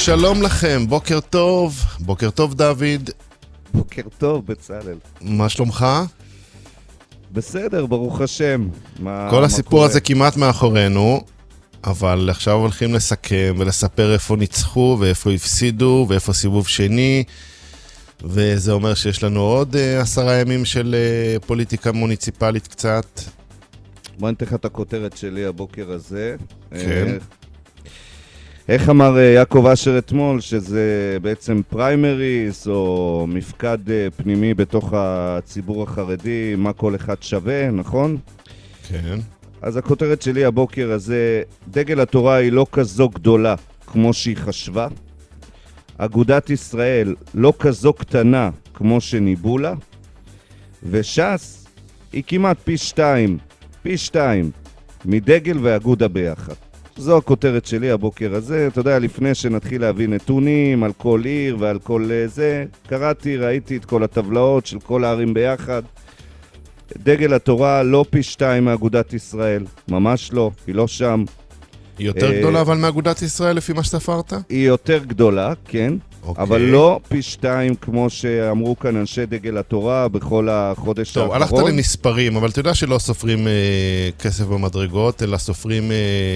שלום לכם, בוקר טוב דוד. בוקר טוב בצלאל. מה שלומך? בסדר, ברוך השם. כל הסיפור הזה כמעט מאחורינו, אבל עכשיו הולכים לסכם ולספר איפה ניצחו ואיפה הפסידו ואיפה סיבוב שני, וזה אומר שיש לנו עוד 10 ימים של פוליטיקה מוניציפלית קצת. בוא נתן לך את הכותרת שלי הבוקר הזה. כן. איך אמר יעקב אשר אתמול, שזה בעצם פריימריס או מפקד פנימי בתוך הציבור החרדי, מה כל אחד שווה, נכון? כן. אז הכותרת שלי הבוקר הזה, דגל התורה היא לא כזו גדולה כמו שהיא חשבה, אגודת ישראל לא כזו קטנה כמו שניבאו לה, וש"ס היא כמעט פי שתיים מדגל ואגודה ביחד. זו הכותרת שלי הבוקר הזה. אתה יודע, לפני שנתחיל להביא נתונים על כל עיר ועל כל זה, קראתי, ראיתי את כל הטבלאות של כל הערים ביחד. דגל התורה לא פי 2 מאגודת ישראל, ממש לא, היא לא שם. היא יותר גדולה אבל מאגודת ישראל לפי מה שספרת? היא יותר גדולה, כן. אוקיי. אבל לא פי 2 כמו שאמרו כאן אנשי דגל התורה בכל החודש האחרון. טוב, הלכת למספרים, אבל אתה יודע שלא סופרים כסף במדרגות, אלא סופרים...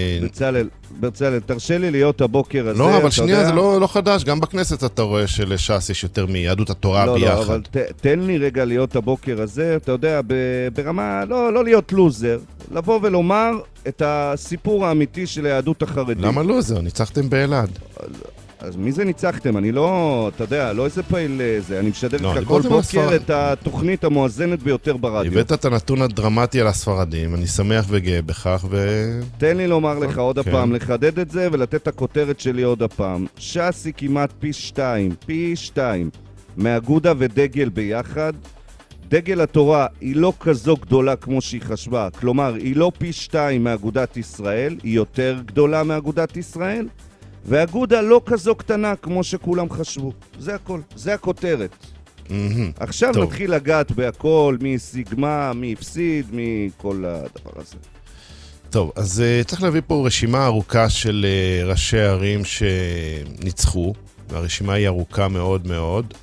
בצלאל, תרשה לי להיות הבוקר הזה. לא, אבל שנייה, זה לא חדש. גם בכנסת אתה רואה שלש"ס יש יותר מיהדות התורה ביחד. לא, אבל תן לי רגע להיות הבוקר הזה, אתה יודע, ברמה, לא להיות לוזר, לבוא ולומר את הסיפור האמיתי של היהדות החרדית. למה לוזר? ניצחתם באלעד. אז מי זה ניצחתם? אני לא, אתה יודע, לא איזה פעיל זה, אני משדר לך כל בוקר את התוכנית המואזנת ביותר ברדיו. הבאת את הנתון הדרמטי על הספרדים, אני שמח וגאה בכך תן לי לומר לך עוד הפעם, לחדד את זה ולתת את הכותרת שלי עוד הפעם. ש"ס היא כמעט פי 2 מאגודה ודגל ביחד. דגל התורה היא לא כזו גדולה כמו שהיא חשבה, כלומר, היא לא פי 2 מאגודת ישראל, היא יותר גדולה מאגודת ישראל. והאגודה לא כזו קטנה כמו שכולם חשבו. זה הכל, זה הכותרת. עכשיו נתחיל לגעת בהכל, מי סיגמה, מי הפסיד, מכל הדבר הזה. טוב, אז צריך להביא פה רשימה ארוכה של ראשי ערים שניצחו, והרשימה היא ארוכה מאוד מאוד,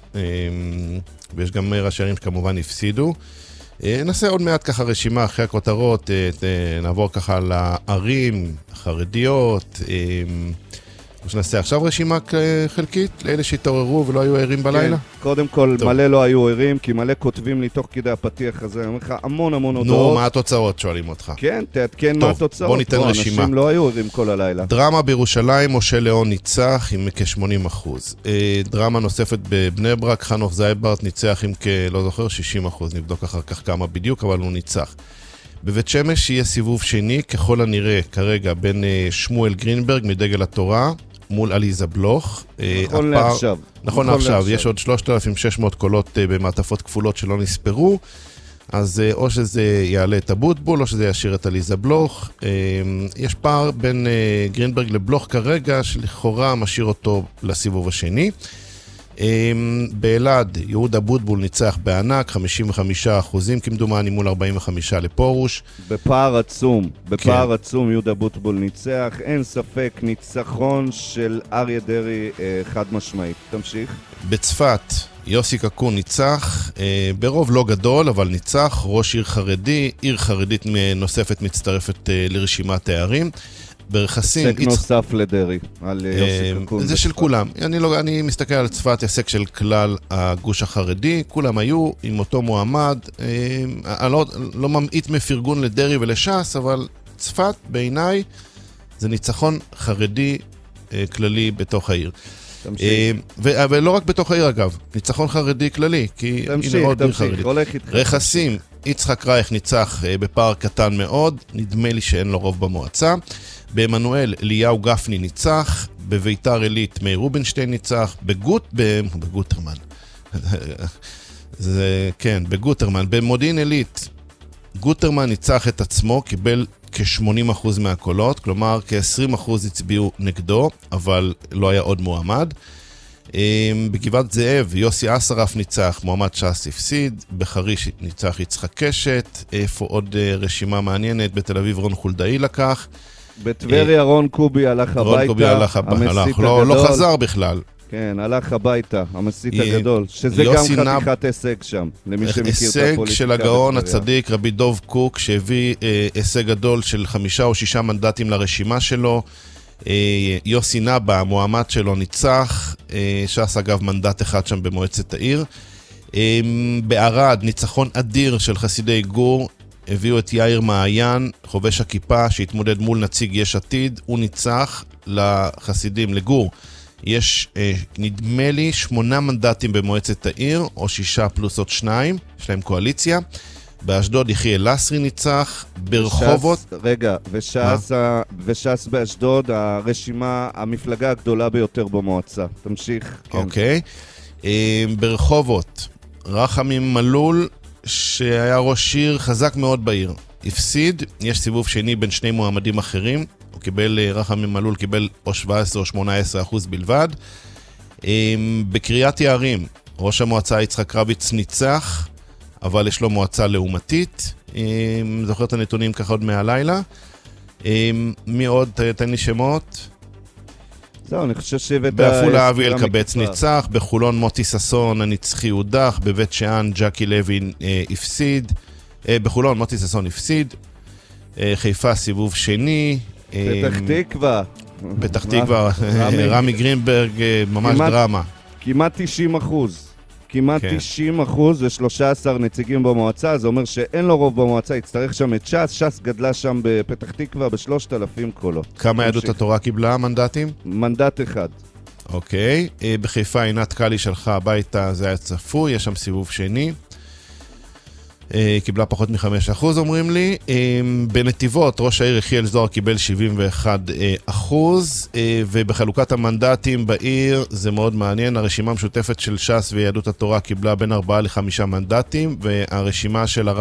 ויש גם ראשי ערים שכמובן הפסידו. נעשה עוד מעט ככה רשימה אחרי הכותרות, נעבור ככה לערים החרדיות, נעשה עכשיו רשימה חלקית לאלה שהתעוררו ולא היו ערים בלילה? כן, קודם כל מלא לא היו ערים, כי מלא כותבים לי תוך כדי הפתיח הזה, אני אומר לך המון הודעות. נו, מה התוצאות שואלים אותך? כן, תעדכן מה התוצאות. בוא ניתן רשימה. אנשים לא היו ערים כל הלילה. דרמה בירושלים, משה ליאון ניצח עם כ-80%. דרמה נוספת בבני ברק, חנוך זייברט ניצח עם לא זוכר 60%, נבדוק אחר כך כמה בדיוק, אבל הוא ניצח. בבית שמש יהיה סיבוב שני, ככל הנראה כרגע בין שמואל גרינברג מדגל התורה, מול עליזה בלוך. נכון לעכשיו, יש עוד 3,600 קולות במעטפות כפולות שלא נספרו, אז או שזה יעלה את אבוטבול, או שזה ישאיר את עליזה בלוך. יש פער בין גרינברג לבלוך כרגע, שלכאורה משאיר אותו לסיבוב השני. באלעד, יהודה אבוטבול ניצח בענק, 55% כמדומני מול 45% לפורוש. בפער עצום יהודה אבוטבול ניצח, אין ספק ניצחון של אריה דרעי חד משמעית. תמשיך. בצפת, יוסי קקון ניצח, ברוב לא גדול, אבל ניצח, ראש עיר חרדי, עיר חרדית נוספת מצטרפת לרשימת הערים. ברכסים... היסק נוסף לדרי, על יוסי קקון. זה של כולם. אני מסתכל על צפת, היסק של כלל הגוש החרדי, כולם היו עם אותו מועמד, אני לא ממעיט מפרגון לדרי ולש"ס, אבל צפת בעיניי זה ניצחון חרדי כללי בתוך העיר. ולא רק בתוך העיר אגב, ניצחון חרדי כללי, כי הנה עוד עיר חרדית. רכסים, יצחק רייך ניצח בפער קטן מאוד, נדמה לי שאין לו רוב במועצה. באמנואל אליהו גפני ניצח, בביתר עילית מאיר רובינשטיין ניצח, בגוטרמן. זה כן, בגוטרמן. במודיעין עילית גוטרמן ניצח את עצמו, קיבל כ-80% מהקולות, כלומר כ-20% הצביעו נגדו, אבל לא היה עוד מועמד. בגבעת זאב יוסי אסרף ניצח, מועמד ש"ס הפסיד, בחריש ניצח יצחק קשת, איפה עוד רשימה מעניינת, בתל אביב רון חולדאי לקח. בטבריה רון קובי הלך הביתה. רון קובי הלך, לא חזר בכלל. כן, הלך הביתה, המסית הגדול, שזה גם חתיכת הישג שם, למי שמכיר את הפוליטיקה. הישג של הגאון הצדיק, רבי דוב קוק, שהביא הישג גדול של 5 או 6 מנדטים לרשימה שלו. יוסי נבא, המועמד שלו, ניצח, ש"ס אגב מנדט אחד שם במועצת העיר. בערד, ניצחון אדיר של חסידי גור, הביאו את יאיר מעיין, חובש הכיפה, שהתמודד מול נציג יש עתיד, הוא ניצח לחסידים, לגור. יש, נדמה לי, 8 מנדטים במועצת העיר, או 6 פלוס עוד 2, יש להם קואליציה. באשדוד יחיאל לסרי ניצח, ברחובות... רגע, וש"ס באשדוד, הרשימה, המפלגה הגדולה ביותר במועצה. תמשיך. אוקיי. ברחובות, רחמים מלול, שהיה ראש עיר חזק מאוד בעיר. הפסיד, יש סיבוב שני בין 2 מועמדים אחרים. הוא קיבל, רחמים מלול קיבל או 17 או 18% בלבד. בקריית יערים, ראש המועצה יצחק רביץ ניצח, אבל יש לו מועצה לעומתית. זוכר את הנתונים ככה עוד מהלילה. מי עוד? תן לי שמות. זהו, אני חושב שהבאת... בעפולה אבי אלקבץ ניצח, בחולון מוטי ססון הנצחי הודח, בבית שאן ג'קי לוין הפסיד, בחולון מוטי ססון הפסיד, חיפה סיבוב שני, פתח תקווה, רמי גרינברג, ממש דרמה. כמעט 90%. כמעט 90% ו13 נציגים במועצה, זה אומר שאין לו רוב במועצה, יצטרך שם את ש"ס, ש"ס גדלה שם בפתח תקווה ב3,000 קולות. כמה יהדות התורה קיבלה מנדטים? מנדט אחד. אוקיי, בחיפה עינת קלי שלחה הביתה, זה היה צפוי, יש שם סיבוב שני. קיבלה פחות מ5% אומרים לי. בנתיבות, ראש העיר יחיאל זוהר קיבל 71%, ובחלוקת המנדטים בעיר זה מאוד מעניין, הרשימה המשותפת של ש"ס ויהדות התורה קיבלה בין 4 ל5 מנדטים, והרשימה של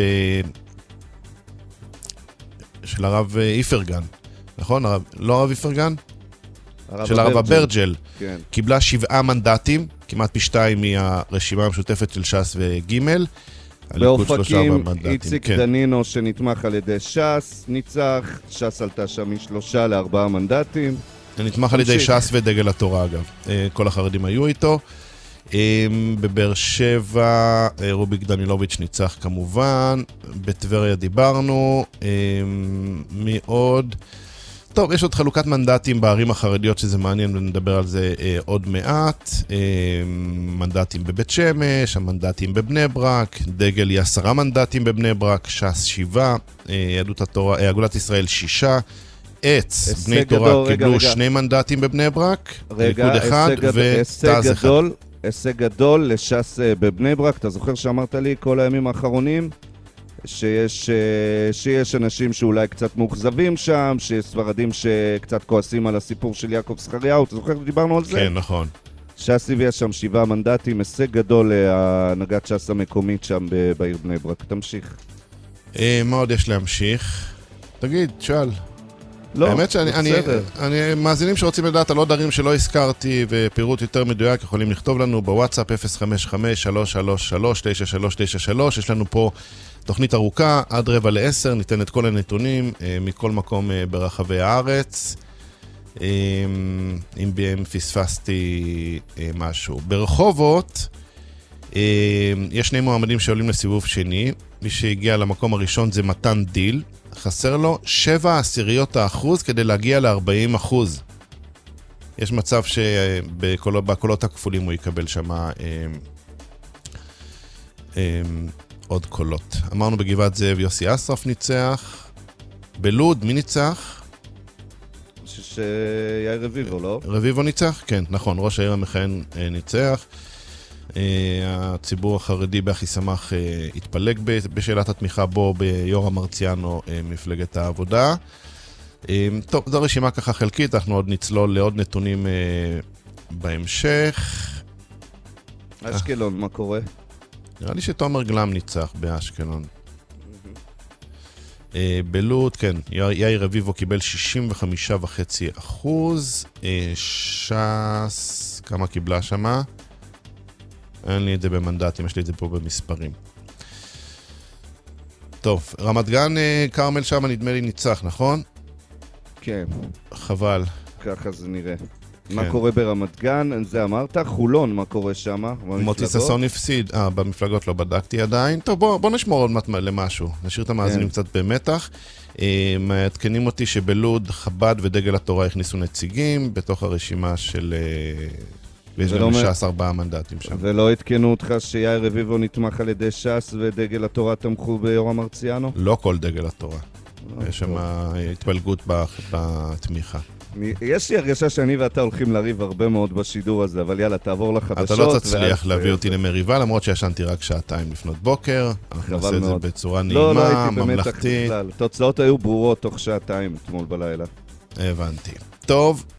הרב איפרגן, נכון? לא הרב איפרגן? של הרב אברג'ל, כן. קיבלה 7 מנדטים, כמעט פי 2 מהרשימה המשותפת של ש"ס וגימל. באופקים, איציק דנינו שנתמך על ידי ש"ס, ניצח, ש"ס עלתה שם מ3 ל4 מנדטים. נתמך על ידי ש"ס ודגל התורה אגב, כל החרדים היו איתו. בבאר שבע, רוביק דנילוביץ' ניצח כמובן, בטבריה דיברנו, מי עוד? טוב, יש עוד חלוקת מנדטים בערים החרדיות שזה מעניין ונדבר על זה עוד מעט. מנדטים בבית שמש, המנדטים בבני ברק, דגל היא 10 מנדטים בבני ברק, ש"ס 7, יהדות התורה, אגודת ישראל 6, עץ, בני תורה קיבלו 2 מנדטים בבני ברק, ליכוד 1 ותז 1. הישג גדול לש"ס בבני ברק, אתה זוכר שאמרת לי כל הימים האחרונים? שיש אנשים שאולי קצת מאוכזבים שם, שיש ספרדים שקצת כועסים על הסיפור של יעקב זכריהו, אתה זוכר שדיברנו על זה? כן, נכון. ש"ס הביאה שם 7 מנדטים, הישג גדול להנהגת ש"ס המקומית שם בעיר בני ברק. תמשיך. מה עוד יש להמשיך? תגיד, שאל. לא, האמת שאני מאזינים שרוצים לדעת על עוד ערים שלא הזכרתי ופירוט יותר מדויק יכולים לכתוב לנו בוואטסאפ 055-333-9393. יש לנו פה תוכנית ארוכה, עד 9:45, ניתן את כל הנתונים מכל מקום ברחבי הארץ. אם פספסתי משהו. ברחובות יש 2 מועמדים שעולים לסיבוב שני. מי שהגיע למקום הראשון זה מתן דיל. חסר לו 0.7% כדי להגיע ל40%. יש מצב שבקולות הכפולים הוא יקבל שמה עוד קולות. אמרנו בגבעת זאב יוסי אסרף ניצח. בלוד מי ניצח? שיאיר רביבו, לא? רביבו ניצח? כן, נכון. ראש העיר המכהן ניצח. הציבור החרדי באחי שמח התפלג בשאלת התמיכה בו ביורם מרציאנו מפלגת העבודה. טוב, זו רשימה ככה חלקית, אנחנו עוד נצלול לעוד נתונים בהמשך. אשקלון, מה קורה? נראה לי שתומר גלם ניצח באשקלון. בלוד, כן, יאיר רביבו קיבל 65.5%. ש"ס, כמה קיבלה שמה? אין לי את זה במנדטים, יש לי את זה פה במספרים. טוב, רמת גן, קרמל שם נדמה לי ניצח, נכון? כן, חבל. ככה זה נראה. מה קורה ברמת גן? זה אמרת. חולון, מה קורה שם? מוטי ששון הפסיד. במפלגות לא בדקתי עדיין. טוב, בוא נשמור עוד מעט למשהו. נשאיר את המאזינים קצת במתח. מעדכנים אותי שבלוד חב"ד ודגל התורה הכניסו נציגים בתוך הרשימה של... ויש לנו ש"ס 4 מנדטים שם. ולא התקנו אותך שיאיר רביבו נתמך על ידי ש"ס ודגל התורה תמכו ביורם מרציאנו? לא כל דגל התורה. יש שם התפלגות בתמיכה. יש לי הרגשה שאני ואתה הולכים לריב הרבה מאוד בשידור הזה, אבל יאללה, תעבור לחדשות. אתה לא תצליח להביא אותי למריבה, למרות שישנתי רק 2 לפנות בוקר. אנחנו נעשה את זה בצורה נעימה, ממלכתית. תוצאות היו ברורות תוך 2 אתמול בלילה. הבנתי. טוב.